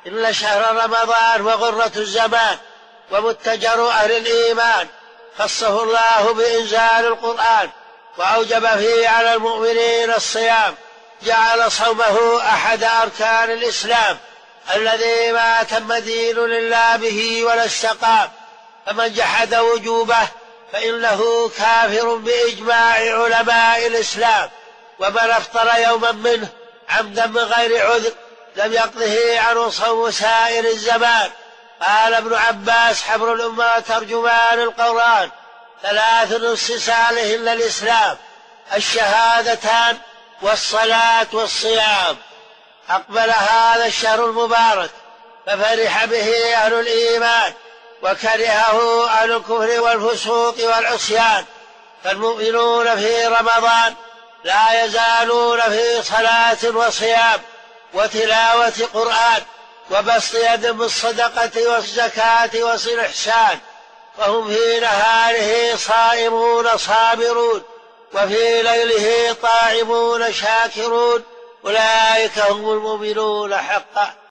إن شهر رمضان وغرة الزمان ومتجر أهل الإيمان، خصه الله بإنزال القرآن وأوجب فيه على المؤمنين الصيام، جعل صومه أحد أركان الإسلام الذي ما تم دين لله به ولا استقام، فمن جحد وجوبه فإنه كافر بإجماع علماء الإسلام، ومن أفطر يوما منه عمدا من غير عذر لم يقضه عنه صوم سائر الزمان. قال ابن عباس حبر الأمة ترجمان القرآن: 3 من خصالهن الإسلام: الشهادتان والصلاة والصيام. أقبل هذا الشهر المبارك ففرح به أهل الإيمان وكرهه أهل الكفر والفسوق والعصيان، فالمؤمنون في رمضان لا يزالون في صلاة وصيام وتلاوة قرآن وبسط يد بالصدقة والزكاة وصل الإحسان، وهم في نهاره صائمون صابرون وفي ليله طاعمون شاكرون، أولئك هم المؤمنون حقا.